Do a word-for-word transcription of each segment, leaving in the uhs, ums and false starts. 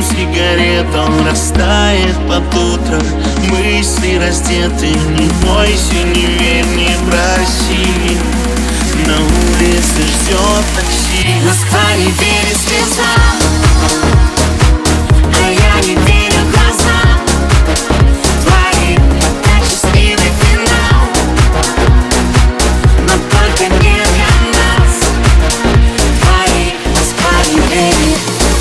сигарет, он растает под утро. Мысли раздеты, не бойся, не верь, не проси. На улице ждет такси. Москва не верит слезам, а я не верю глазам твоим. Так счастливый финал, но только не для нас. Твои Москва не верит.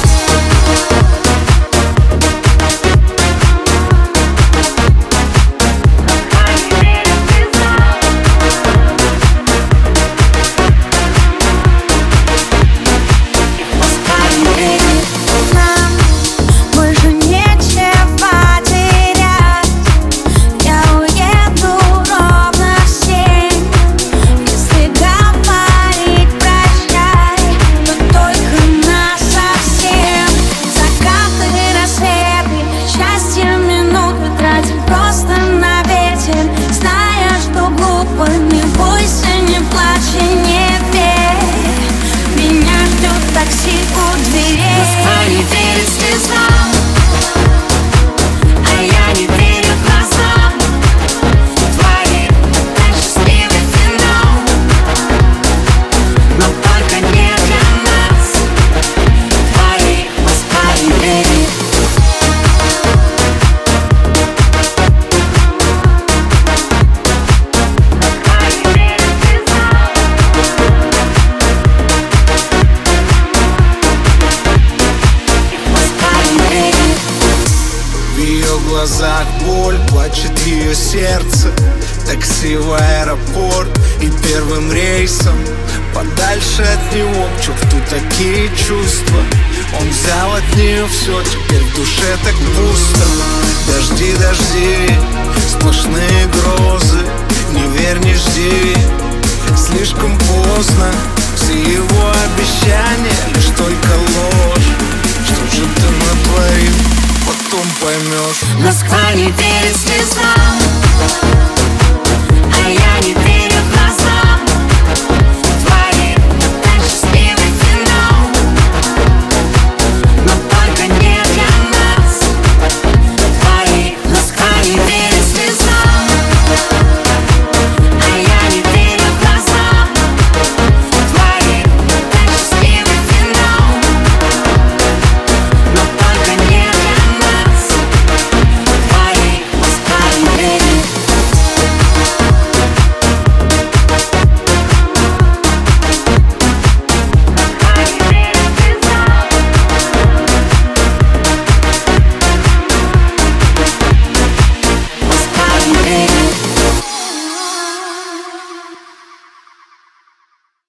В глазах боль, плачет ее сердце. Такси в аэропорт и первым рейсом подальше от него, к черту такие чувства. Он взял от нее все, теперь в душе так пусто. Дожди, дожди, сплошные грозы. Не верь, не жди, слишком поздно.